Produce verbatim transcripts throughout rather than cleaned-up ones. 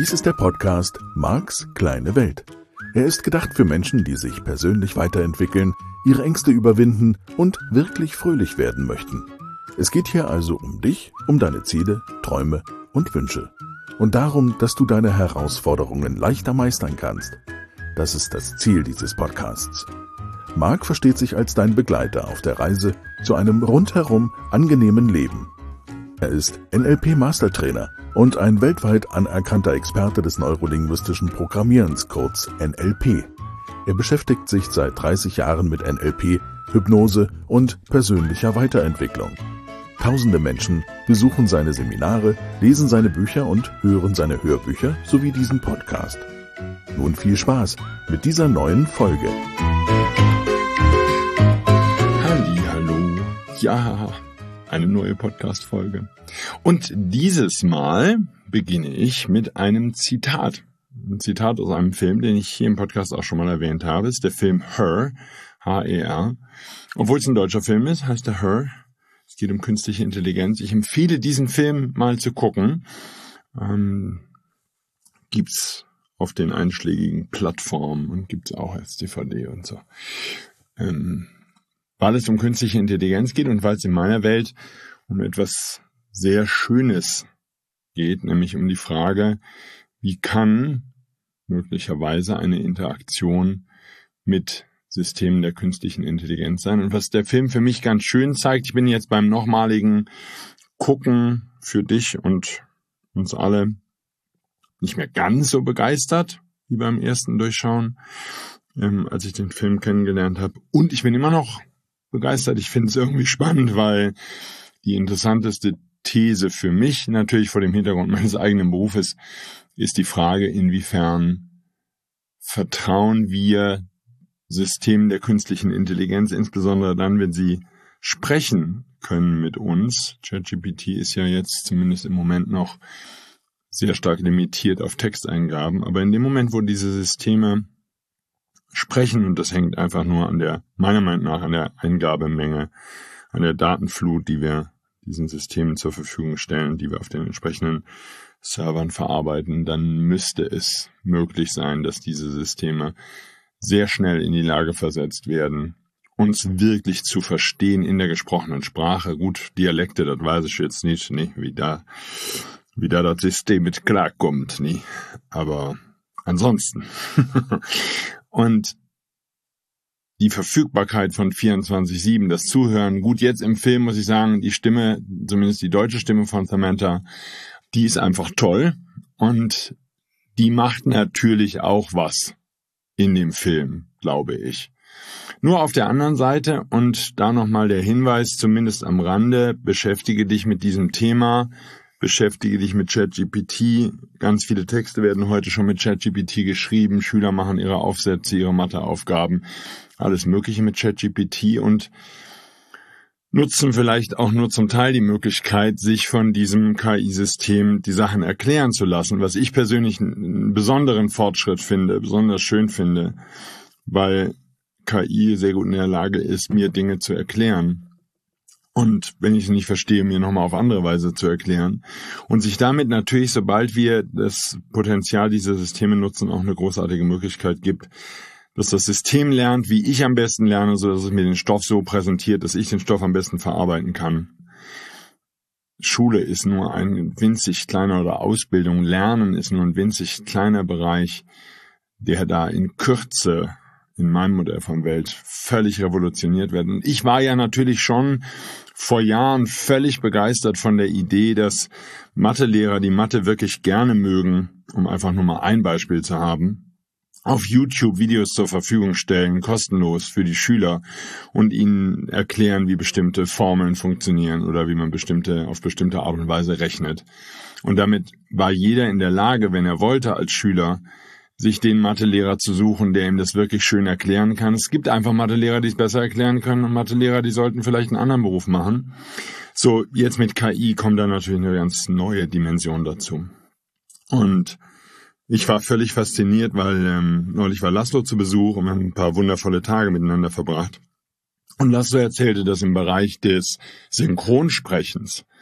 Dies ist der Podcast Marks kleine Welt. Er ist gedacht für Menschen, die sich persönlich weiterentwickeln, ihre Ängste überwinden und wirklich fröhlich werden möchten. Es geht hier also um dich, um deine Ziele, Träume und Wünsche. Und darum, dass du deine Herausforderungen leichter meistern kannst. Das ist das Ziel dieses Podcasts. Mark versteht sich als dein Begleiter auf der Reise zu einem rundherum angenehmen Leben. Er ist N L P-Mastertrainer und ein weltweit anerkannter Experte des neurolinguistischen Programmierens, kurz N L P. Er beschäftigt sich seit dreißig Jahren mit N L P, Hypnose und persönlicher Weiterentwicklung. Tausende Menschen besuchen seine Seminare, lesen seine Bücher und hören seine Hörbücher sowie diesen Podcast. Nun viel Spaß mit dieser neuen Folge. Hallihallo, ja, eine neue Podcast-Folge. Und dieses Mal beginne ich mit einem Zitat. Ein Zitat aus einem Film, den ich hier im Podcast auch schon mal erwähnt habe. Es ist der Film Her, H E R. Obwohl es ein deutscher Film ist, heißt er Her. Es geht um künstliche Intelligenz. Ich empfehle, diesen Film mal zu gucken. Ähm, gibt's auf den einschlägigen Plattformen und gibt's auch als D V D und so. Ähm, weil es um künstliche Intelligenz geht und weil es in meiner Welt um etwas sehr Schönes geht, nämlich um die Frage, wie kann möglicherweise eine Interaktion mit Systemen der künstlichen Intelligenz sein. Und was der Film für mich ganz schön zeigt, ich bin jetzt beim nochmaligen Gucken für dich und uns alle nicht mehr ganz so begeistert wie beim ersten Durchschauen, ähm, als ich den Film kennengelernt habe. Und ich bin immer noch begeistert. Ich finde es irgendwie spannend, weil die interessanteste These für mich, natürlich vor dem Hintergrund meines eigenen Berufes, ist die Frage, inwiefern vertrauen wir Systemen der künstlichen Intelligenz, insbesondere dann, wenn sie sprechen können mit uns. ChatGPT ist ja jetzt zumindest im Moment noch sehr stark limitiert auf Texteingaben, aber in dem Moment, wo diese Systeme sprechen, und das hängt einfach nur an der, meiner Meinung nach, an der Eingabemenge, an der Datenflut, die wir diesen Systemen zur Verfügung stellen, die wir auf den entsprechenden Servern verarbeiten, dann müsste es möglich sein, dass diese Systeme sehr schnell in die Lage versetzt werden, uns wirklich zu verstehen in der gesprochenen Sprache. Gut, Dialekte, das weiß ich jetzt nicht, nee, wie da, wie da das System mit klarkommt, nee. Aber ansonsten. Und die Verfügbarkeit von vierundzwanzig sieben, das Zuhören, gut, jetzt im Film muss ich sagen, die Stimme, zumindest die deutsche Stimme von Samantha, die ist einfach toll und die macht natürlich auch was in dem Film, glaube ich. Nur auf der anderen Seite, und da nochmal der Hinweis, zumindest am Rande, beschäftige dich mit diesem Thema, beschäftige dich mit ChatGPT. Ganz viele Texte werden heute schon mit ChatGPT geschrieben. Schüler machen ihre Aufsätze, ihre Matheaufgaben, alles Mögliche mit ChatGPT und nutzen vielleicht auch nur zum Teil die Möglichkeit, sich von diesem K I-System die Sachen erklären zu lassen, was ich persönlich einen besonderen Fortschritt finde, besonders schön finde, weil K I sehr gut in der Lage ist, mir Dinge zu erklären. Und wenn ich es nicht verstehe, mir nochmal auf andere Weise zu erklären. Und sich damit natürlich, sobald wir das Potenzial dieser Systeme nutzen, auch eine großartige Möglichkeit gibt, dass das System lernt, wie ich am besten lerne, so dass es mir den Stoff so präsentiert, dass ich den Stoff am besten verarbeiten kann. Schule ist nur ein winzig kleiner, oder Ausbildung, Lernen ist nur ein winzig kleiner Bereich, der da in Kürze in meinem Modell von Welt völlig revolutioniert wird. Und ich war ja natürlich schon vor Jahren völlig begeistert von der Idee, dass Mathelehrer, die Mathe wirklich gerne mögen, um einfach nur mal ein Beispiel zu haben, auf YouTube Videos zur Verfügung stellen, kostenlos für die Schüler und ihnen erklären, wie bestimmte Formeln funktionieren oder wie man bestimmte, auf bestimmte Art und Weise rechnet. Und damit war jeder in der Lage, wenn er wollte als Schüler, sich den Mathelehrer zu suchen, der ihm das wirklich schön erklären kann. Es gibt einfach Mathelehrer, die es besser erklären können, und Mathelehrer, die sollten vielleicht einen anderen Beruf machen. So, jetzt mit K I kommt da natürlich eine ganz neue Dimension dazu. Und ich war völlig fasziniert, weil ähm, neulich war Laszlo zu Besuch und wir haben ein paar wundervolle Tage miteinander verbracht. Und Laszlo erzählte, dass im Bereich des Synchronsprechens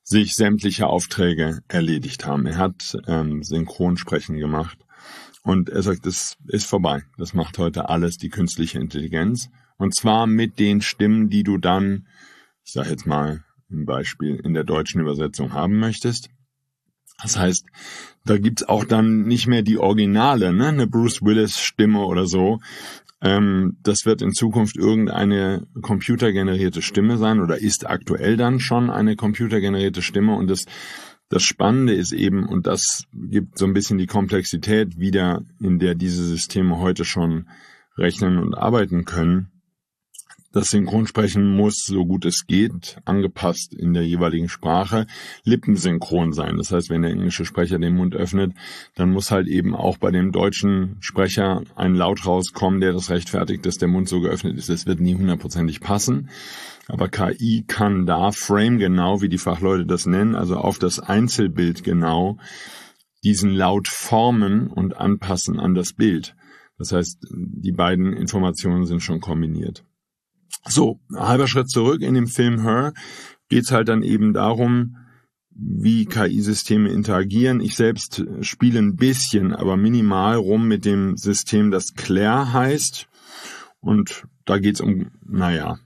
sich sämtliche Aufträge erledigt haben. Er hat ähm, Synchronsprechen gemacht und er sagt, das ist vorbei. Das macht heute alles die künstliche Intelligenz. Und zwar mit den Stimmen, die du dann, ich sage jetzt mal ein Beispiel, in der deutschen Übersetzung haben möchtest. Das heißt, da gibt's auch dann nicht mehr die Originale, ne, eine Bruce Willis Stimme oder so. Ähm, das wird in Zukunft irgendeine computergenerierte Stimme sein oder ist aktuell dann schon eine computergenerierte Stimme. Und das, das Spannende ist eben, und das gibt so ein bisschen die Komplexität wieder, in der diese Systeme heute schon rechnen und arbeiten können. Das Synchronsprechen muss, so gut es geht, angepasst in der jeweiligen Sprache, lippensynchron sein. Das heißt, wenn der englische Sprecher den Mund öffnet, dann muss halt eben auch bei dem deutschen Sprecher ein Laut rauskommen, der das rechtfertigt, dass der Mund so geöffnet ist. Das wird nie hundertprozentig passen. Aber K I kann da framegenau, wie die Fachleute das nennen, also auf das Einzelbild genau, diesen Laut formen und anpassen an das Bild. Das heißt, die beiden Informationen sind schon kombiniert. So, halber Schritt zurück. In dem Film Her geht's halt dann eben darum, wie K I-Systeme interagieren. Ich selbst spiele ein bisschen, aber minimal rum mit dem System, das Claire heißt. Und da geht's um, naja,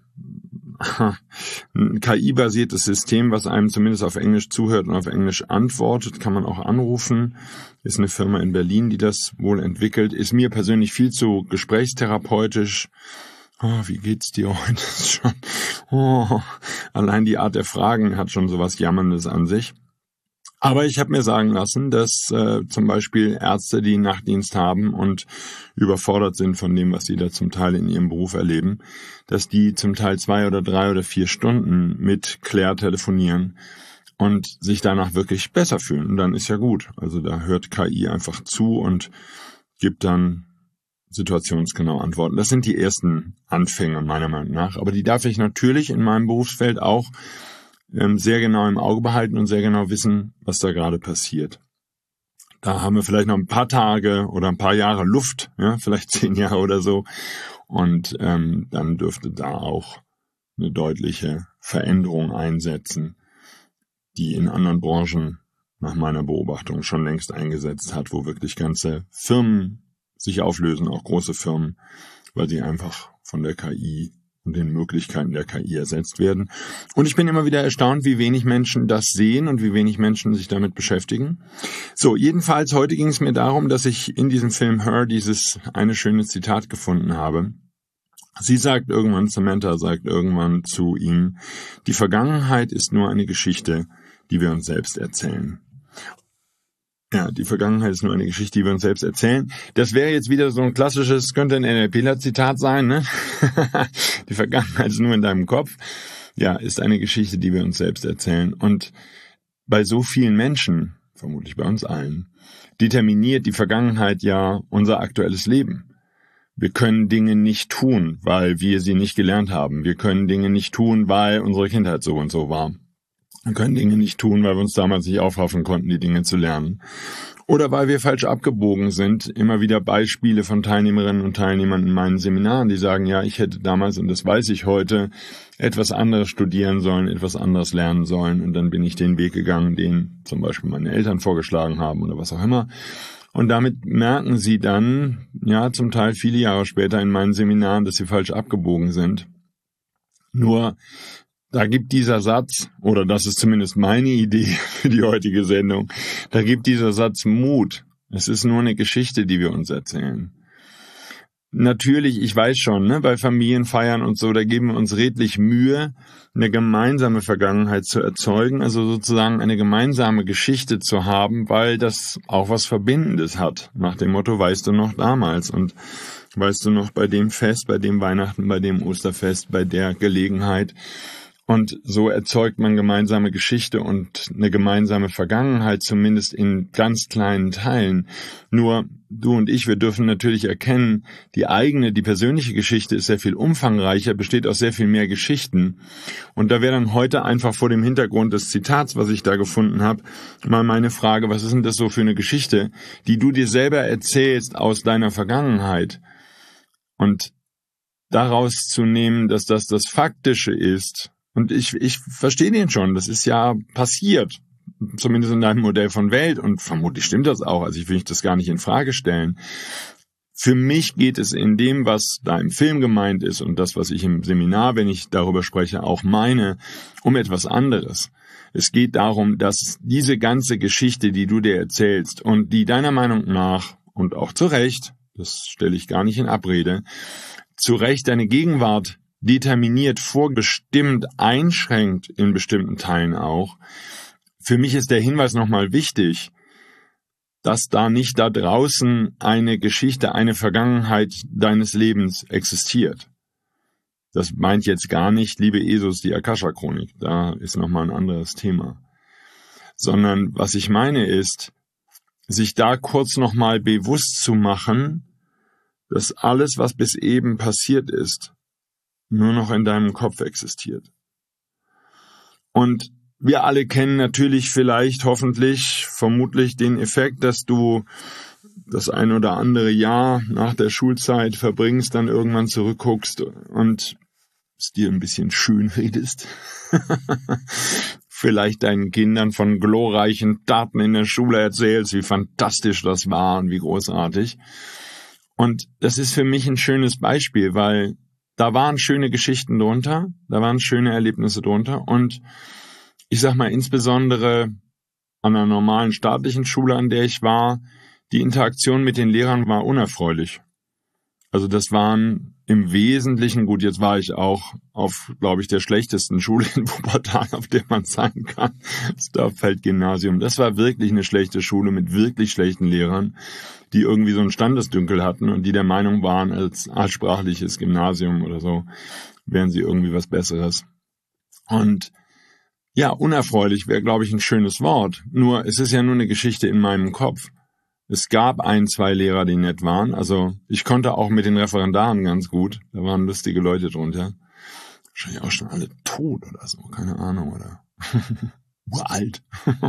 ein K I-basiertes System, was einem zumindest auf Englisch zuhört und auf Englisch antwortet, kann man auch anrufen. Ist eine Firma in Berlin, die das wohl entwickelt. Ist mir persönlich viel zu gesprächstherapeutisch. Oh, wie geht's dir heute schon? Oh, allein die Art der Fragen hat schon sowas Jammerndes an sich. Aber ich habe mir sagen lassen, dass äh, zum Beispiel Ärzte, die Nachtdienst haben und überfordert sind von dem, was sie da zum Teil in ihrem Beruf erleben, dass die zum Teil zwei oder drei oder vier Stunden mit Claire telefonieren und sich danach wirklich besser fühlen. Und dann ist ja gut. Also da hört K I einfach zu und gibt dann situationsgenau antworten. Das sind die ersten Anfänge meiner Meinung nach. Aber die darf ich natürlich in meinem Berufsfeld auch ähm, sehr genau im Auge behalten und sehr genau wissen, was da gerade passiert. Da haben wir vielleicht noch ein paar Tage oder ein paar Jahre Luft, ja, vielleicht zehn Jahre oder so. Und ähm, dann dürfte da auch eine deutliche Veränderung einsetzen, die in anderen Branchen nach meiner Beobachtung schon längst eingesetzt hat, wo wirklich ganze Firmen sich auflösen, auch große Firmen, weil sie einfach von der K I und den Möglichkeiten der K I ersetzt werden. Und ich bin immer wieder erstaunt, wie wenig Menschen das sehen und wie wenig Menschen sich damit beschäftigen. So, jedenfalls heute ging es mir darum, dass ich in diesem Film Her dieses eine schöne Zitat gefunden habe. Sie sagt irgendwann, Samantha sagt irgendwann zu ihm, die Vergangenheit ist nur eine Geschichte, die wir uns selbst erzählen. Ja, die Vergangenheit ist nur eine Geschichte, die wir uns selbst erzählen. Das wäre jetzt wieder so ein klassisches, könnte ein NLPler-Zitat sein, ne? Die Vergangenheit ist nur in deinem Kopf. Ja, ist eine Geschichte, die wir uns selbst erzählen. Und bei so vielen Menschen, vermutlich bei uns allen, determiniert die Vergangenheit ja unser aktuelles Leben. Wir können Dinge nicht tun, weil wir sie nicht gelernt haben. Wir können Dinge nicht tun, weil unsere Kindheit so und so war. Wir können Dinge nicht tun, weil wir uns damals nicht aufraffen konnten, die Dinge zu lernen. Oder weil wir falsch abgebogen sind. Immer wieder Beispiele von Teilnehmerinnen und Teilnehmern in meinen Seminaren, die sagen, ja, ich hätte damals, und das weiß ich heute, etwas anderes studieren sollen, etwas anderes lernen sollen. Und dann bin ich den Weg gegangen, den zum Beispiel meine Eltern vorgeschlagen haben oder was auch immer. Und damit merken sie dann, ja, zum Teil viele Jahre später in meinen Seminaren, dass sie falsch abgebogen sind. Nur da gibt dieser Satz, oder das ist zumindest meine Idee für die heutige Sendung, da gibt dieser Satz Mut. Es ist nur eine Geschichte, die wir uns erzählen. Natürlich, ich weiß schon, ne, bei Familienfeiern und so, da geben wir uns redlich Mühe, eine gemeinsame Vergangenheit zu erzeugen, also sozusagen eine gemeinsame Geschichte zu haben, weil das auch was Verbindendes hat. Nach dem Motto, weißt du noch damals und weißt du noch bei dem Fest, bei dem Weihnachten, bei dem Osterfest, bei der Gelegenheit. Und so erzeugt man gemeinsame Geschichte und eine gemeinsame Vergangenheit, zumindest in ganz kleinen Teilen. Nur du und ich, wir dürfen natürlich erkennen, die eigene, die persönliche Geschichte ist sehr viel umfangreicher, besteht aus sehr viel mehr Geschichten. Und da wäre dann heute einfach vor dem Hintergrund des Zitats, was ich da gefunden habe, mal meine Frage, was ist denn das so für eine Geschichte, die du dir selber erzählst aus deiner Vergangenheit? Und daraus zu nehmen, dass das das Faktische ist, Und ich, ich verstehe den schon, das ist ja passiert, zumindest in deinem Modell von Welt, und vermutlich stimmt das auch, also ich will das gar nicht in Frage stellen. Für mich geht es in dem, was da im Film gemeint ist und das, was ich im Seminar, wenn ich darüber spreche, auch meine, um etwas anderes. Es geht darum, dass diese ganze Geschichte, die du dir erzählst und die deiner Meinung nach, und auch zu Recht, das stelle ich gar nicht in Abrede, zu Recht deine Gegenwart determiniert, vorbestimmt, einschränkt in bestimmten Teilen auch. Für mich ist der Hinweis nochmal wichtig, dass da nicht da draußen eine Geschichte, eine Vergangenheit deines Lebens existiert. Das meint jetzt gar nicht, liebe Jesus, die Akasha-Chronik. Da ist nochmal ein anderes Thema. Sondern was ich meine ist, sich da kurz nochmal bewusst zu machen, dass alles, was bis eben passiert ist, nur noch in deinem Kopf existiert. Und wir alle kennen natürlich vielleicht, hoffentlich, vermutlich den Effekt, dass du das ein oder andere Jahr nach der Schulzeit verbringst, dann irgendwann zurückguckst und es dir ein bisschen schön redest. Vielleicht deinen Kindern von glorreichen Taten in der Schule erzählst, wie fantastisch das war und wie großartig. Und das ist für mich ein schönes Beispiel, weil da waren schöne Geschichten drunter, da waren schöne Erlebnisse drunter und ich sag mal, insbesondere an einer normalen staatlichen Schule, an der ich war, die Interaktion mit den Lehrern war unerfreulich. Also das waren im Wesentlichen, gut, jetzt war ich auch auf, glaube ich, der schlechtesten Schule in Wuppertal, auf der man sein kann, das Dörfeld-Gymnasium. Das war wirklich eine schlechte Schule mit wirklich schlechten Lehrern, die irgendwie so einen Standesdünkel hatten und die der Meinung waren, als altsprachliches Gymnasium oder so, wären sie irgendwie was Besseres. Und ja, unerfreulich wäre, glaube ich, ein schönes Wort. Nur, es ist ja nur eine Geschichte in meinem Kopf. Es gab ein, zwei Lehrer, die nett waren. Also, ich konnte auch mit den Referendaren ganz gut. Da waren lustige Leute drunter. Wahrscheinlich auch schon alle tot oder so. Keine Ahnung, oder? Uralt.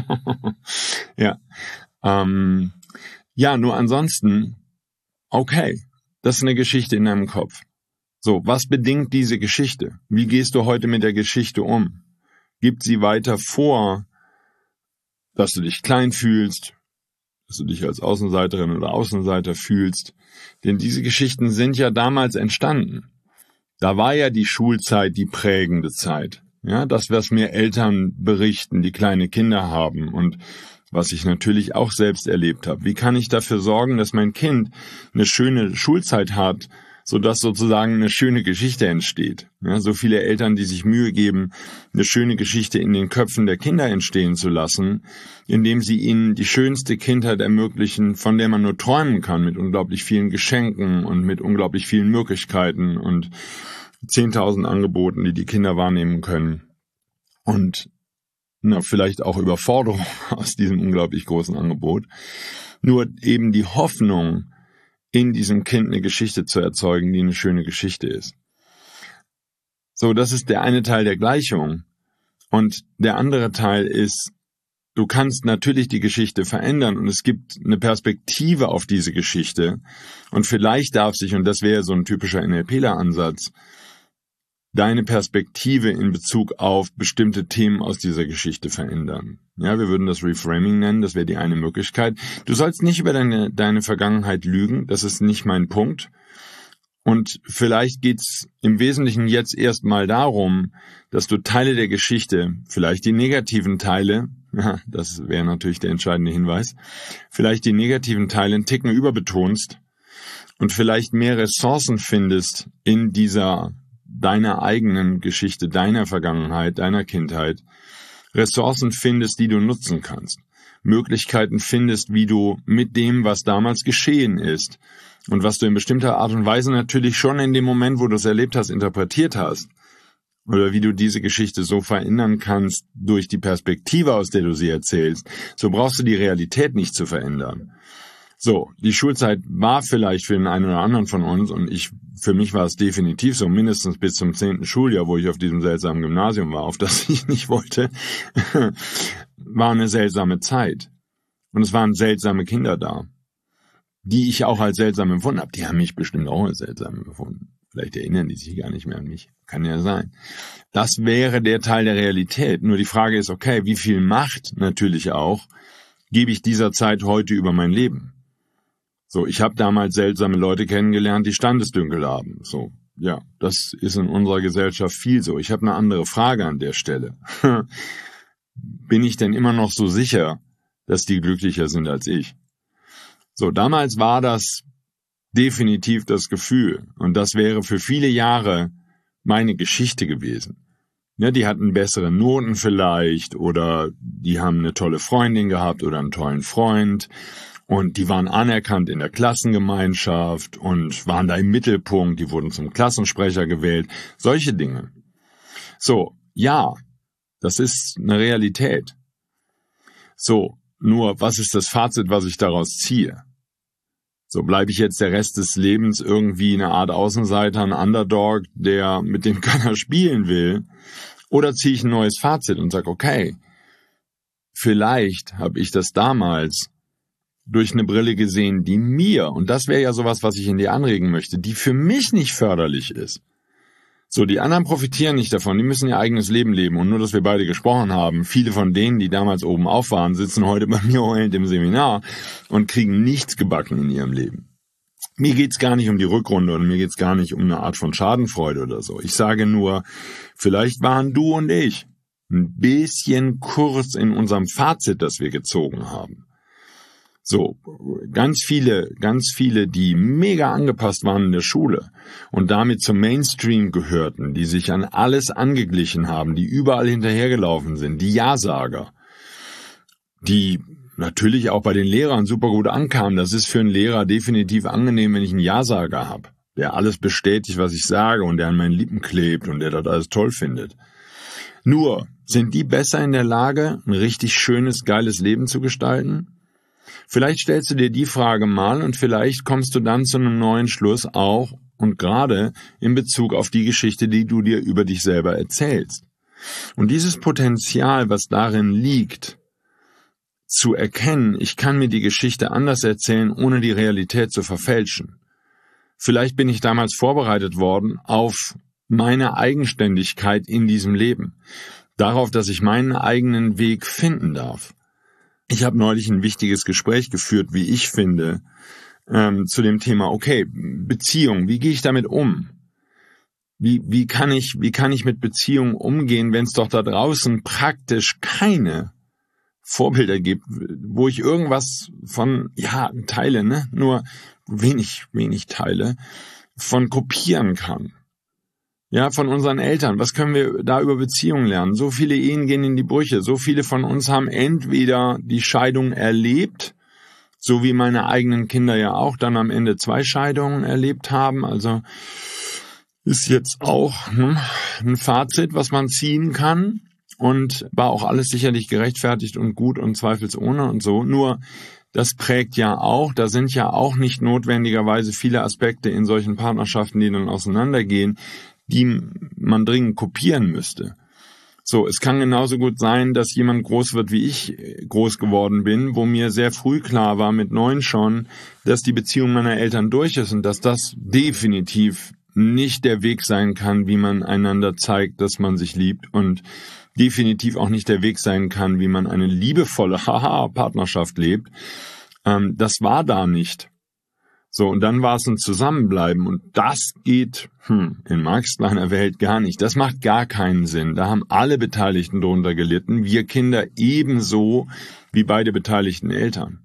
Ja. Ähm, ja, nur ansonsten, okay. Das ist eine Geschichte in deinem Kopf. So, was bedingt diese Geschichte? Wie gehst du heute mit der Geschichte um? Gibt sie weiter vor, dass du dich klein fühlst, dass du dich als Außenseiterin oder Außenseiter fühlst. Denn diese Geschichten sind ja damals entstanden. Da war ja die Schulzeit die prägende Zeit. Ja, das, was mir Eltern berichten, die kleine Kinder haben und was ich natürlich auch selbst erlebt habe. Wie kann ich dafür sorgen, dass mein Kind eine schöne Schulzeit hat, sodass sozusagen eine schöne Geschichte entsteht. Ja, so viele Eltern, die sich Mühe geben, eine schöne Geschichte in den Köpfen der Kinder entstehen zu lassen, indem sie ihnen die schönste Kindheit ermöglichen, von der man nur träumen kann, mit unglaublich vielen Geschenken und mit unglaublich vielen Möglichkeiten und zehntausend Angeboten, die die Kinder wahrnehmen können. Und na, vielleicht auch Überforderung aus diesem unglaublich großen Angebot. Nur eben die Hoffnung, in diesem Kind eine Geschichte zu erzeugen, die eine schöne Geschichte ist. So, das ist der eine Teil der Gleichung. Und der andere Teil ist, du kannst natürlich die Geschichte verändern und es gibt eine Perspektive auf diese Geschichte. Und vielleicht darf sich, und das wäre so ein typischer NLPler-Ansatz, deine Perspektive in Bezug auf bestimmte Themen aus dieser Geschichte verändern. Ja, wir würden das Reframing nennen, das wäre die eine Möglichkeit. Du sollst nicht über deine, deine Vergangenheit lügen, das ist nicht mein Punkt. Und vielleicht geht's im Wesentlichen jetzt erstmal darum, dass du Teile der Geschichte, vielleicht die negativen Teile, ja, das wäre natürlich der entscheidende Hinweis, vielleicht die negativen Teile einen Ticken überbetonst und vielleicht mehr Ressourcen findest in dieser deiner eigenen Geschichte, deiner Vergangenheit, deiner Kindheit, Ressourcen findest, die du nutzen kannst, Möglichkeiten findest, wie du mit dem, was damals geschehen ist und was du in bestimmter Art und Weise natürlich schon in dem Moment, wo du es erlebt hast, interpretiert hast, oder wie du diese Geschichte so verändern kannst durch die Perspektive, aus der du sie erzählst, so brauchst du die Realität nicht zu verändern. So, die Schulzeit war vielleicht für den einen oder anderen von uns, und ich, für mich war es definitiv so, mindestens bis zum zehnten Schuljahr, wo ich auf diesem seltsamen Gymnasium war, auf das ich nicht wollte, war eine seltsame Zeit. Und es waren seltsame Kinder da, die ich auch als seltsam empfunden habe. Die haben mich bestimmt auch als seltsam empfunden. Vielleicht erinnern die sich gar nicht mehr an mich. Kann ja sein. Das wäre der Teil der Realität. Nur die Frage ist, okay, wie viel Macht natürlich auch gebe ich dieser Zeit heute über mein Leben? So, ich habe damals seltsame Leute kennengelernt, die Standesdünkel haben. So, ja, das ist in unserer Gesellschaft viel so. Ich habe eine andere Frage an der Stelle. Bin ich denn immer noch so sicher, dass die glücklicher sind als ich? So, damals war das definitiv das Gefühl. Und das wäre für viele Jahre meine Geschichte gewesen. Ja, die hatten bessere Noten vielleicht oder die haben eine tolle Freundin gehabt oder einen tollen Freund und die waren anerkannt in der Klassengemeinschaft und waren da im Mittelpunkt, die wurden zum Klassensprecher gewählt, solche Dinge. So, ja, das ist eine Realität. So, nur was ist das Fazit, was ich daraus ziehe? So, bleibe ich jetzt der Rest des Lebens irgendwie eine Art Außenseiter, ein Underdog, der mit dem keiner spielen will? Oder ziehe ich ein neues Fazit und sage, okay, vielleicht habe ich das damals durch eine Brille gesehen, die mir, und das wäre ja sowas, was ich in dir anregen möchte, die für mich nicht förderlich ist. So, die anderen profitieren nicht davon, die müssen ihr eigenes Leben leben. Und nur, dass wir beide gesprochen haben, viele von denen, die damals oben auf waren, sitzen heute bei mir heulend im Seminar und kriegen nichts gebacken in ihrem Leben. Mir geht's gar nicht um die Rückrunde und mir geht's gar nicht um eine Art von Schadenfreude oder so. Ich sage nur, vielleicht waren du und ich ein bisschen kurz in unserem Fazit, das wir gezogen haben. So, ganz viele, ganz viele, die mega angepasst waren in der Schule und damit zum Mainstream gehörten, die sich an alles angeglichen haben, die überall hinterhergelaufen sind, die Ja-Sager, die natürlich auch bei den Lehrern super gut ankamen. Das ist für einen Lehrer definitiv angenehm, wenn ich einen Ja-Sager habe, der alles bestätigt, was ich sage und der an meinen Lippen klebt und der das alles toll findet. Nur, sind die besser in der Lage, ein richtig schönes, geiles Leben zu gestalten? Vielleicht stellst du dir die Frage mal und vielleicht kommst du dann zu einem neuen Schluss auch und gerade in Bezug auf die Geschichte, die du dir über dich selber erzählst. Und dieses Potenzial, was darin liegt, zu erkennen, ich kann mir die Geschichte anders erzählen, ohne die Realität zu verfälschen. Vielleicht bin ich damals vorbereitet worden auf meine Eigenständigkeit in diesem Leben, darauf, dass ich meinen eigenen Weg finden darf. Ich habe neulich ein wichtiges Gespräch geführt, wie ich finde, ähm, zu dem Thema, okay, Beziehung, wie gehe ich damit um? Wie, wie kann ich, wie kann ich mit Beziehungen umgehen, wenn es doch da draußen praktisch keine Vorbilder gibt, wo ich irgendwas von, ja, teile, ne, nur wenig, wenig teile, von kopieren kann. Ja, von unseren Eltern. Was können wir da über Beziehungen lernen? So viele Ehen gehen in die Brüche. So viele von uns haben entweder die Scheidung erlebt, so wie meine eigenen Kinder ja auch dann am Ende zwei Scheidungen erlebt haben. Also ist jetzt auch ne, ein Fazit, was man ziehen kann. Und war auch alles sicherlich gerechtfertigt und gut und zweifelsohne und so. Nur das prägt ja auch, da sind ja auch nicht notwendigerweise viele Aspekte in solchen Partnerschaften, die dann auseinandergehen, die man dringend kopieren müsste. So, es kann genauso gut sein, dass jemand groß wird, wie ich groß geworden bin, wo mir sehr früh klar war, mit neun schon, dass die Beziehung meiner Eltern durch ist und dass das definitiv nicht der Weg sein kann, wie man einander zeigt, dass man sich liebt und definitiv auch nicht der Weg sein kann, wie man eine liebevolle Haha-Partnerschaft lebt. Ähm, das war da nicht. So, und dann war es ein Zusammenbleiben und das geht hm, in Marx kleiner Welt gar nicht. Das macht gar keinen Sinn. Da haben alle Beteiligten drunter gelitten, wir Kinder ebenso wie beide beteiligten Eltern.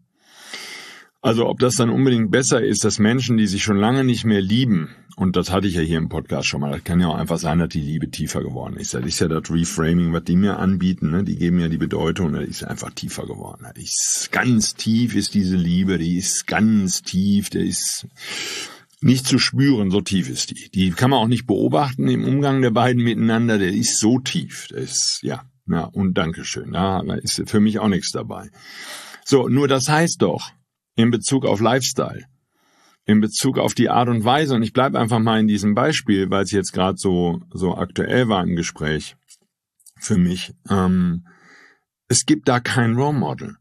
Also ob das dann unbedingt besser ist, dass Menschen, die sich schon lange nicht mehr lieben, und das hatte ich ja hier im Podcast schon mal, das kann ja auch einfach sein, dass die Liebe tiefer geworden ist. Das ist ja das Reframing, was die mir anbieten, ne? Die geben ja die Bedeutung, das ist einfach tiefer geworden. Das ist ganz tief ist diese Liebe, die ist ganz tief, der ist nicht zu spüren, so tief ist die. Die kann man auch nicht beobachten im Umgang der beiden miteinander, der ist so tief. Das ist, ja, ja, und Dankeschön, da ist für mich auch nichts dabei. So, nur das heißt doch, in Bezug auf Lifestyle, in Bezug auf die Art und Weise, und ich bleibe einfach mal in diesem Beispiel, weil es jetzt gerade so so aktuell war im Gespräch für mich, ähm, es gibt da kein Role Model.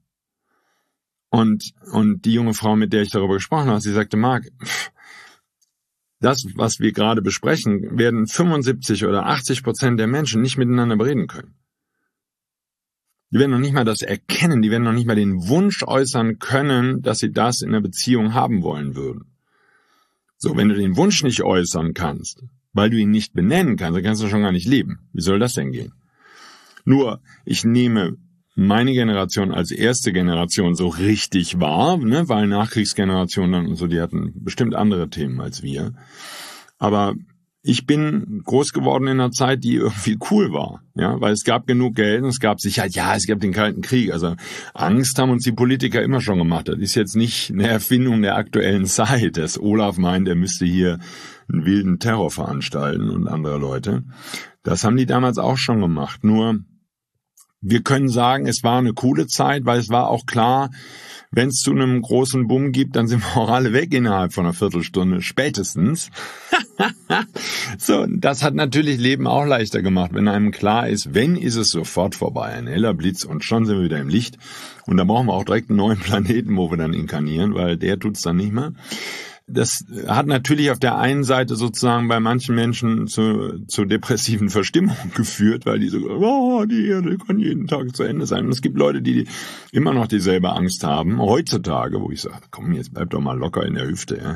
Und, und die junge Frau, mit der ich darüber gesprochen habe, sie sagte, Marc, pff, das, was wir gerade besprechen, werden fünfundsiebzig oder achtzig Prozent der Menschen nicht miteinander bereden können. Die werden noch nicht mal das erkennen, die werden noch nicht mal den Wunsch äußern können, dass sie das in einer Beziehung haben wollen würden. So, wenn du den Wunsch nicht äußern kannst, weil du ihn nicht benennen kannst, dann kannst du schon gar nicht leben. Wie soll das denn gehen? Nur, ich nehme meine Generation als erste Generation so richtig wahr, ne, weil Nachkriegsgenerationen dann und so, die hatten bestimmt andere Themen als wir. Aber ich bin groß geworden in einer Zeit, die irgendwie cool war, ja, weil es gab genug Geld und es gab Sicherheit, ja, es gab den Kalten Krieg, also Angst haben uns die Politiker immer schon gemacht. Das ist jetzt nicht eine Erfindung der aktuellen Zeit, dass Olaf meint, er müsste hier einen wilden Terror veranstalten und andere Leute. Das haben die damals auch schon gemacht, nur wir können sagen, es war eine coole Zeit, weil es war auch klar, wenn es zu einem großen Bumm gibt, dann sind wir auch alle weg innerhalb von einer Viertelstunde, spätestens. So, das hat natürlich Leben auch leichter gemacht, wenn einem klar ist, wenn, ist es sofort vorbei. Ein heller Blitz und schon sind wir wieder im Licht. Und da brauchen wir auch direkt einen neuen Planeten, wo wir dann inkarnieren, weil der tut's dann nicht mehr. Das hat natürlich auf der einen Seite sozusagen bei manchen Menschen zu, zu depressiven Verstimmungen geführt, weil die so, oh, die Erde kann jeden Tag zu Ende sein. Und es gibt Leute, die immer noch dieselbe Angst haben, heutzutage, wo ich sage, komm, jetzt bleib doch mal locker in der Hüfte, ja.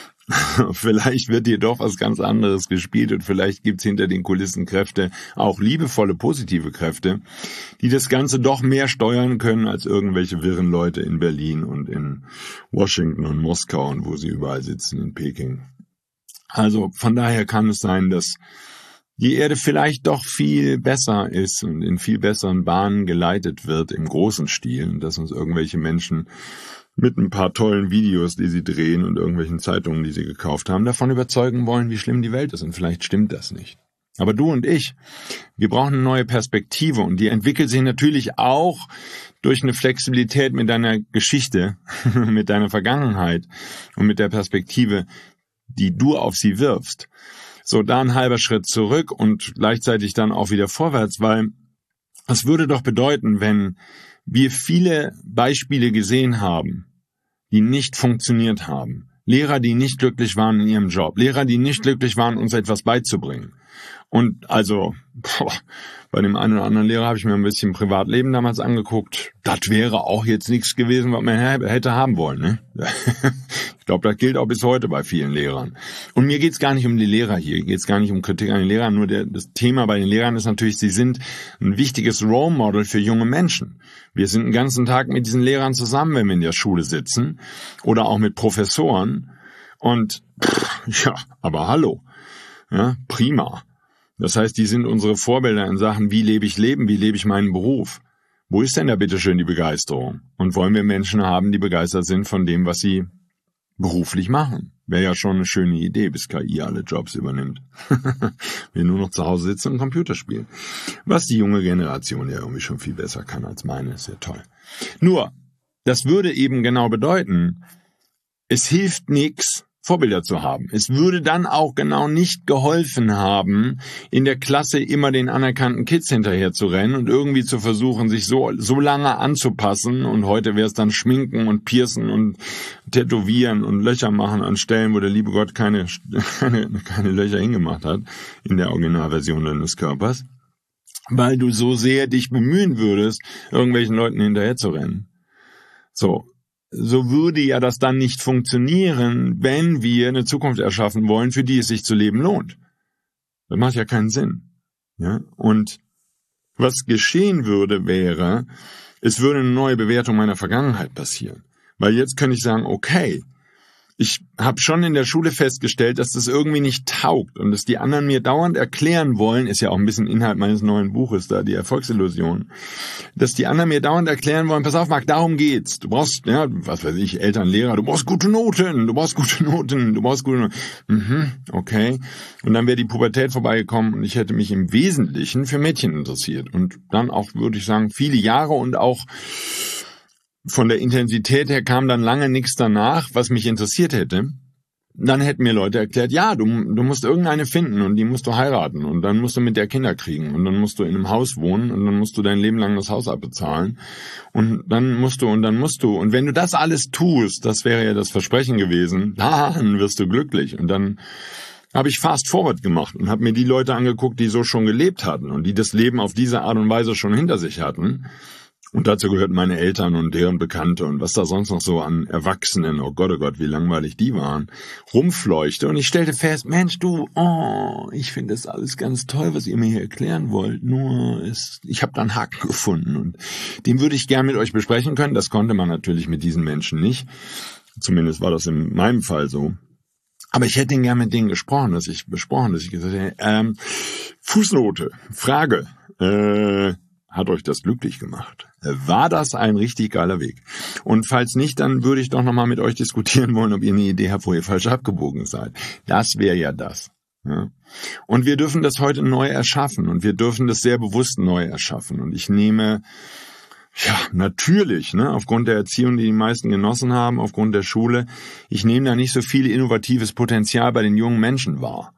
Vielleicht wird hier doch was ganz anderes gespielt und vielleicht gibt's hinter den Kulissen Kräfte, auch liebevolle, positive Kräfte, die das Ganze doch mehr steuern können als irgendwelche wirren Leute in Berlin und in Washington und Moskau und wo sie überall sitzen, in Peking. Also von daher kann es sein, dass die Erde vielleicht doch viel besser ist und in viel besseren Bahnen geleitet wird im großen Stil und dass uns irgendwelche Menschen mit ein paar tollen Videos, die sie drehen und irgendwelchen Zeitungen, die sie gekauft haben, davon überzeugen wollen, wie schlimm die Welt ist. Und vielleicht stimmt das nicht. Aber du und ich, wir brauchen eine neue Perspektive und die entwickelt sich natürlich auch durch eine Flexibilität mit deiner Geschichte, mit deiner Vergangenheit und mit der Perspektive, die du auf sie wirfst. So, da ein halber Schritt zurück und gleichzeitig dann auch wieder vorwärts, weil es würde doch bedeuten, wenn wir viele Beispiele gesehen haben, die nicht funktioniert haben. Lehrer, die nicht glücklich waren in ihrem Job. Lehrer, die nicht glücklich waren, uns etwas beizubringen. Und also, boah, bei dem einen oder anderen Lehrer habe ich mir ein bisschen Privatleben damals angeguckt. Das wäre auch jetzt nichts gewesen, was man hätte haben wollen. Ne? Ich glaube, das gilt auch bis heute bei vielen Lehrern. Und mir geht's gar nicht um die Lehrer hier, geht's gar nicht um Kritik an den Lehrern. Nur der, das Thema bei den Lehrern ist natürlich, sie sind ein wichtiges Role Model für junge Menschen. Wir sind den ganzen Tag mit diesen Lehrern zusammen, wenn wir in der Schule sitzen. Oder auch mit Professoren. Und pff, ja, aber hallo. Ja, prima. Das heißt, die sind unsere Vorbilder in Sachen, wie lebe ich Leben, wie lebe ich meinen Beruf. Wo ist denn da bitteschön die Begeisterung? Und wollen wir Menschen haben, die begeistert sind von dem, was sie beruflich machen? Wäre ja schon eine schöne Idee, bis K I alle Jobs übernimmt. Wir nur noch zu Hause sitzen und Computer spielen. Was die junge Generation ja irgendwie schon viel besser kann als meine, ist ja toll. Nur, das würde eben genau bedeuten, es hilft nichts, Vorbilder zu haben. Es würde dann auch genau nicht geholfen haben, in der Klasse immer den anerkannten Kids hinterher zu rennen und irgendwie zu versuchen, sich so so lange anzupassen. Und heute wäre es dann Schminken und Piercen und Tätowieren und Löcher machen an Stellen, wo der liebe Gott keine, keine, keine Löcher hingemacht hat in der Originalversion deines Körpers, weil du so sehr dich bemühen würdest, irgendwelchen Leuten hinterher zu rennen. So. So würde ja das dann nicht funktionieren, wenn wir eine Zukunft erschaffen wollen, für die es sich zu leben lohnt. Das macht ja keinen Sinn. Ja? Und was geschehen würde, wäre, es würde eine neue Bewertung meiner Vergangenheit passieren. Weil jetzt könnte ich sagen, okay, ich habe schon in der Schule festgestellt, dass das irgendwie nicht taugt und dass die anderen mir dauernd erklären wollen, ist ja auch ein bisschen Inhalt meines neuen Buches da, die Erfolgsillusion, dass die anderen mir dauernd erklären wollen, pass auf, Marc, darum geht's. Du brauchst, ja, was weiß ich, Eltern, Lehrer, du brauchst gute Noten, du brauchst gute Noten, du brauchst gute Noten. Mhm, okay. Und dann wäre die Pubertät vorbeigekommen und ich hätte mich im Wesentlichen für Mädchen interessiert. Und dann auch, würde ich sagen, viele Jahre und auch von der Intensität her kam dann lange nichts danach, was mich interessiert hätte. dann hätten mir Leute erklärt, ja, du, du musst irgendeine finden und die musst du heiraten und dann musst du mit der Kinder kriegen und dann musst du in einem Haus wohnen und dann musst du dein Leben lang das Haus abbezahlen und dann musst du und dann musst du und wenn du das alles tust, das wäre ja das Versprechen gewesen, dann wirst du glücklich. Und dann habe ich fast forward gemacht und habe mir die Leute angeguckt, die so schon gelebt hatten und die das Leben auf diese Art und Weise schon hinter sich hatten. Und dazu gehörten meine Eltern und deren Bekannte und was da sonst noch so an Erwachsenen, oh Gott, oh Gott, wie langweilig die waren, rumfleuchte. Und ich stellte fest, Mensch, du, oh, ich finde das alles ganz toll, was ihr mir hier erklären wollt. Nur, es, ich habe da einen Haken gefunden und den würde ich gern mit euch besprechen können. Das konnte man natürlich mit diesen Menschen nicht. Zumindest war das in meinem Fall so. Aber ich hätte ihn gern mit denen gesprochen, dass ich besprochen, dass ich gesagt hätte, ähm, Fußnote, Frage, äh, hat euch das glücklich gemacht? War das ein richtig geiler Weg? Und falls nicht, dann würde ich doch nochmal mit euch diskutieren wollen, ob ihr eine Idee habt, wo ihr falsch abgebogen seid. Das wäre ja das. Ja. Und wir dürfen das heute neu erschaffen und wir dürfen das sehr bewusst neu erschaffen. Und ich nehme, ja, natürlich, ne, aufgrund der Erziehung, die die meisten genossen haben, aufgrund der Schule, ich nehme da nicht so viel innovatives Potenzial bei den jungen Menschen wahr.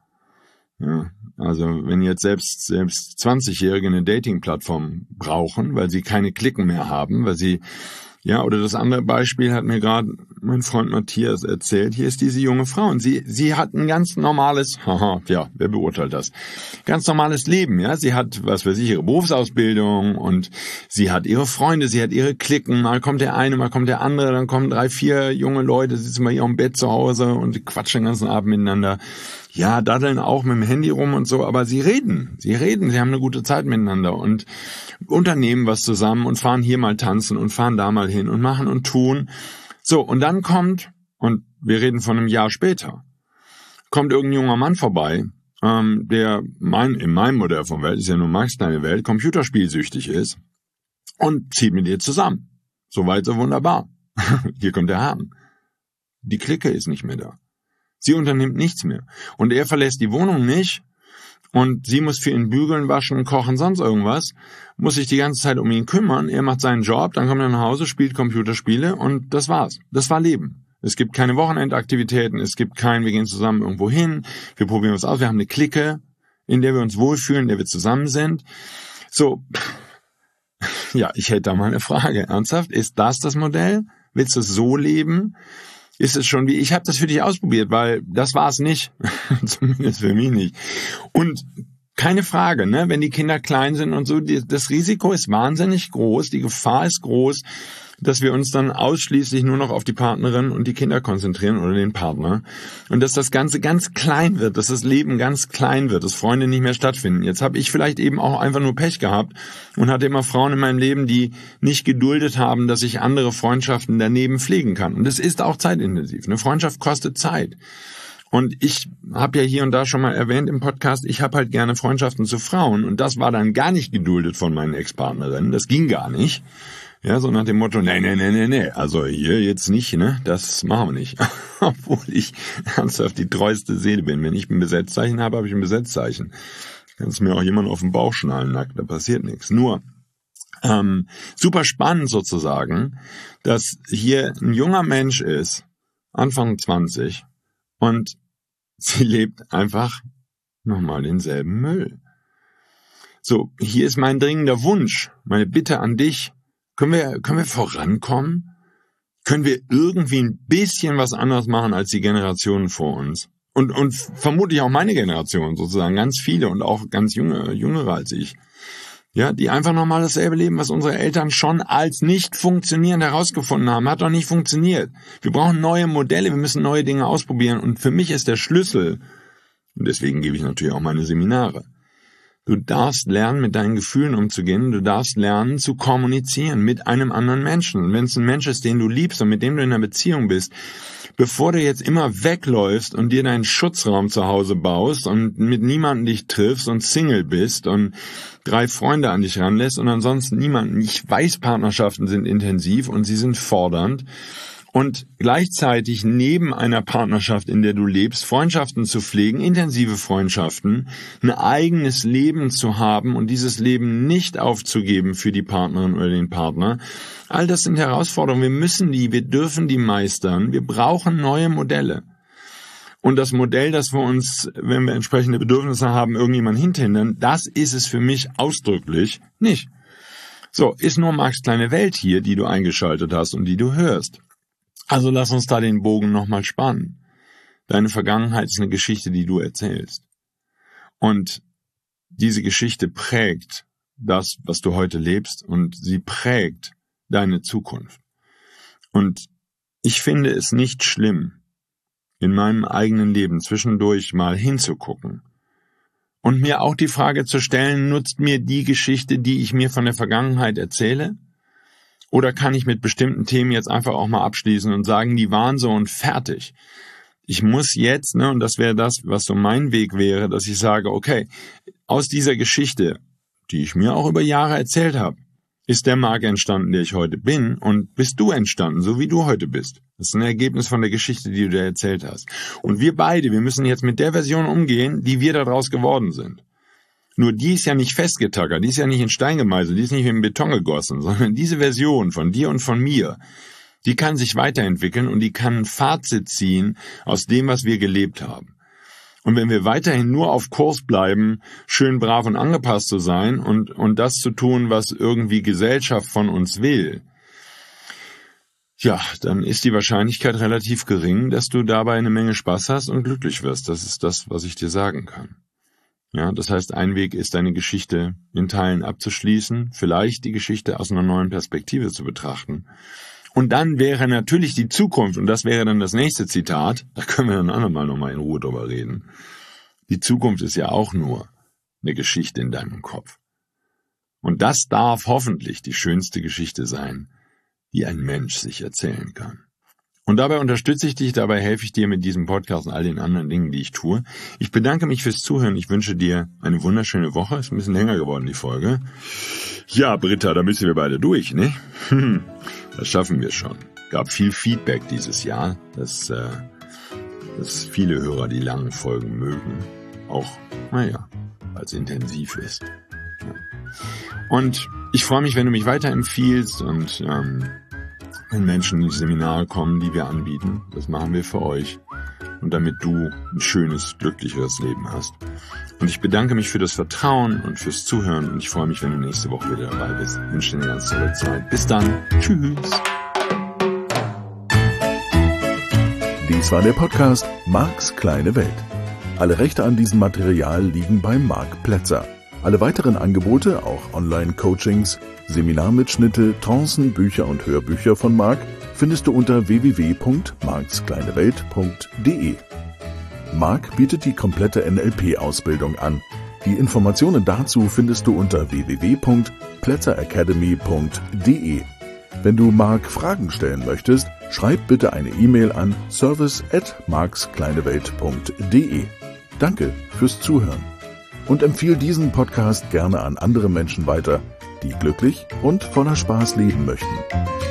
Ja, also wenn jetzt selbst selbst zwanzigjährige eine Dating-Plattform brauchen, weil sie keine Klicken mehr haben, weil sie, ja, oder das andere Beispiel hat mir gerade mein Freund Matthias erzählt, hier ist diese junge Frau und sie sie hat ein ganz normales, haha, ja, wer beurteilt das? Ganz normales Leben, ja, sie hat, was weiß ich, ihre Berufsausbildung und sie hat ihre Freunde, sie hat ihre Klicken, mal kommt der eine, mal kommt der andere, dann kommen drei, vier junge Leute, sitzen bei ihr im Bett zu Hause und quatschen den ganzen Abend miteinander. Ja, daddeln auch mit dem Handy rum und so, aber sie reden, sie reden, sie haben eine gute Zeit miteinander und unternehmen was zusammen und fahren hier mal tanzen und fahren da mal hin und machen und tun. So, und dann kommt, und wir reden von einem Jahr später, kommt irgendein junger Mann vorbei, ähm, der mein, in meinem Modell von Welt, ist ja nur Max kleine Welt, computerspielsüchtig ist und zieht mit ihr zusammen. Soweit so wunderbar. Hier kommt der Haken. Die Clique ist nicht mehr da. Sie unternimmt nichts mehr. Und er verlässt die Wohnung nicht und sie muss für ihn bügeln, waschen, kochen, sonst irgendwas, muss sich die ganze Zeit um ihn kümmern. Er macht seinen Job, dann kommt er nach Hause, spielt Computerspiele und das war's. Das war Leben. Es gibt keine Wochenendaktivitäten, es gibt kein, wir gehen zusammen irgendwo hin, wir probieren was aus, wir haben eine Clique, in der wir uns wohlfühlen, in der wir zusammen sind. So, ja, ich hätte da mal eine Frage. Ernsthaft, ist das das Modell? Willst du es so leben? Ist es schon wie, ich habe das für dich ausprobiert, weil das war es nicht, zumindest für mich nicht. Und keine Frage, ne, wenn die Kinder klein sind und so, die, das Risiko ist wahnsinnig groß, die Gefahr ist groß, dass wir uns dann ausschließlich nur noch auf die Partnerin und die Kinder konzentrieren oder den Partner und dass das Ganze ganz klein wird, dass das Leben ganz klein wird, dass Freunde nicht mehr stattfinden. Jetzt habe ich vielleicht eben auch einfach nur Pech gehabt und hatte immer Frauen in meinem Leben, die nicht geduldet haben, dass ich andere Freundschaften daneben pflegen kann. Und das ist auch zeitintensiv. Eine Freundschaft kostet Zeit. Und ich habe ja hier und da schon mal erwähnt im Podcast, ich habe halt gerne Freundschaften zu Frauen und das war dann gar nicht geduldet von meinen Ex-Partnerinnen. Das ging gar nicht. Ja, so nach dem Motto, nee, nee, nee, nee, nee, also hier jetzt nicht, ne, das machen wir nicht. Obwohl ich ernsthaft die treueste Seele bin. Wenn ich ein Besetzzeichen habe, habe ich ein Besetzzeichen. Kannst mir auch jemand auf den Bauch schnallen, nackt, da passiert nichts. Nur, ähm, super spannend sozusagen, dass hier ein junger Mensch ist, Anfang zwanzig, und sie lebt einfach nochmal denselben Müll. So, hier ist mein dringender Wunsch, meine Bitte an dich. Können wir, können wir vorankommen? Können wir irgendwie ein bisschen was anderes machen als die Generationen vor uns? Und, und vermutlich auch meine Generation sozusagen, ganz viele und auch ganz junge, jüngere als ich. Ja, die einfach nochmal dasselbe leben, was unsere Eltern schon als nicht funktionierend herausgefunden haben. Hat doch nicht funktioniert. Wir brauchen neue Modelle, wir müssen neue Dinge ausprobieren. Und für mich ist der Schlüssel, und deswegen gebe ich natürlich auch meine Seminare, du darfst lernen, mit deinen Gefühlen umzugehen. Du darfst lernen, zu kommunizieren mit einem anderen Menschen. Und wenn es ein Mensch ist, den du liebst und mit dem du in einer Beziehung bist, bevor du jetzt immer wegläufst und dir deinen Schutzraum zu Hause baust und mit niemandem dich triffst und Single bist und drei Freunde an dich ranlässt und ansonsten niemanden. Ich weiß, Partnerschaften sind intensiv und sie sind fordernd. Und gleichzeitig neben einer Partnerschaft, in der du lebst, Freundschaften zu pflegen, intensive Freundschaften, ein eigenes Leben zu haben und dieses Leben nicht aufzugeben für die Partnerin oder den Partner. All das sind Herausforderungen. Wir müssen die, wir dürfen die meistern. Wir brauchen neue Modelle. Und das Modell, das wir uns, wenn wir entsprechende Bedürfnisse haben, irgendjemanden hinterhindern, das ist es für mich ausdrücklich nicht. So, ist nur Marks kleine Welt hier, die du eingeschaltet hast und die du hörst. Also lass uns da den Bogen nochmal spannen. Deine Vergangenheit ist eine Geschichte, die du erzählst. Und diese Geschichte prägt das, was du heute lebst, und sie prägt deine Zukunft. Und ich finde es nicht schlimm, in meinem eigenen Leben zwischendurch mal hinzugucken und mir auch die Frage zu stellen, nutzt mir die Geschichte, die ich mir von der Vergangenheit erzähle? Oder kann ich mit bestimmten Themen jetzt einfach auch mal abschließen und sagen, die waren so und fertig? Ich muss jetzt, ne, und das wäre das, was so mein Weg wäre, dass ich sage, okay, aus dieser Geschichte, die ich mir auch über Jahre erzählt habe, ist der Mark entstanden, der ich heute bin, und bist du entstanden, so wie du heute bist. Das ist ein Ergebnis von der Geschichte, die du dir erzählt hast. Und wir beide, wir müssen jetzt mit der Version umgehen, die wir daraus geworden sind. Nur die ist ja nicht festgetackert, die ist ja nicht in Stein gemeißelt, die ist nicht in Beton gegossen, sondern diese Version von dir und von mir, die kann sich weiterentwickeln und die kann ein Fazit ziehen aus dem, was wir gelebt haben. Und wenn wir weiterhin nur auf Kurs bleiben, schön brav und angepasst zu sein und, und das zu tun, was irgendwie Gesellschaft von uns will, ja, dann ist die Wahrscheinlichkeit relativ gering, dass du dabei eine Menge Spaß hast und glücklich wirst. Das ist das, was ich dir sagen kann. Ja, das heißt, ein Weg ist, deine Geschichte in Teilen abzuschließen, vielleicht die Geschichte aus einer neuen Perspektive zu betrachten. Und dann wäre natürlich die Zukunft, und das wäre dann das nächste Zitat, da können wir dann ein andermal nochmal in Ruhe drüber reden. Die Zukunft ist ja auch nur eine Geschichte in deinem Kopf. Und das darf hoffentlich die schönste Geschichte sein, die ein Mensch sich erzählen kann. Und dabei unterstütze ich dich, dabei helfe ich dir mit diesem Podcast und all den anderen Dingen, die ich tue. Ich bedanke mich fürs Zuhören. Ich wünsche dir eine wunderschöne Woche. Ist ein bisschen länger geworden, die Folge. Ja, Britta, da müssen wir beide durch, ne? Das schaffen wir schon. Gab viel Feedback dieses Jahr, dass, äh, dass viele Hörer die langen Folgen mögen. Auch, naja, weil es intensiv ist. Ja. Und ich freue mich, wenn du mich weiterempfiehlst und ähm, wenn Menschen in die Seminare kommen, die wir anbieten. Das machen wir für euch. Und damit du ein schönes, glücklicheres Leben hast. Und ich bedanke mich für das Vertrauen und fürs Zuhören. Und ich freue mich, wenn du nächste Woche wieder dabei bist. Ich wünsche dir eine ganz tolle Zeit. Bis dann. Tschüss. Dies war der Podcast Marks kleine Welt. Alle Rechte an diesem Material liegen bei Mark Plätzer. Alle weiteren Angebote, auch Online-Coachings, Seminarmitschnitte, Trancen, Bücher und Hörbücher von Mark findest du unter w w w punkt marks kleine welt punkt d e. Mark bietet die komplette N L P-Ausbildung an. Die Informationen dazu findest du unter w w w punkt plätzer academy punkt d e. Wenn du Mark Fragen stellen möchtest, schreib bitte eine E-Mail an service at marks kleine welt punkt d e. Danke fürs Zuhören und empfiehl diesen Podcast gerne an andere Menschen weiter, die glücklich und voller Spaß leben möchten.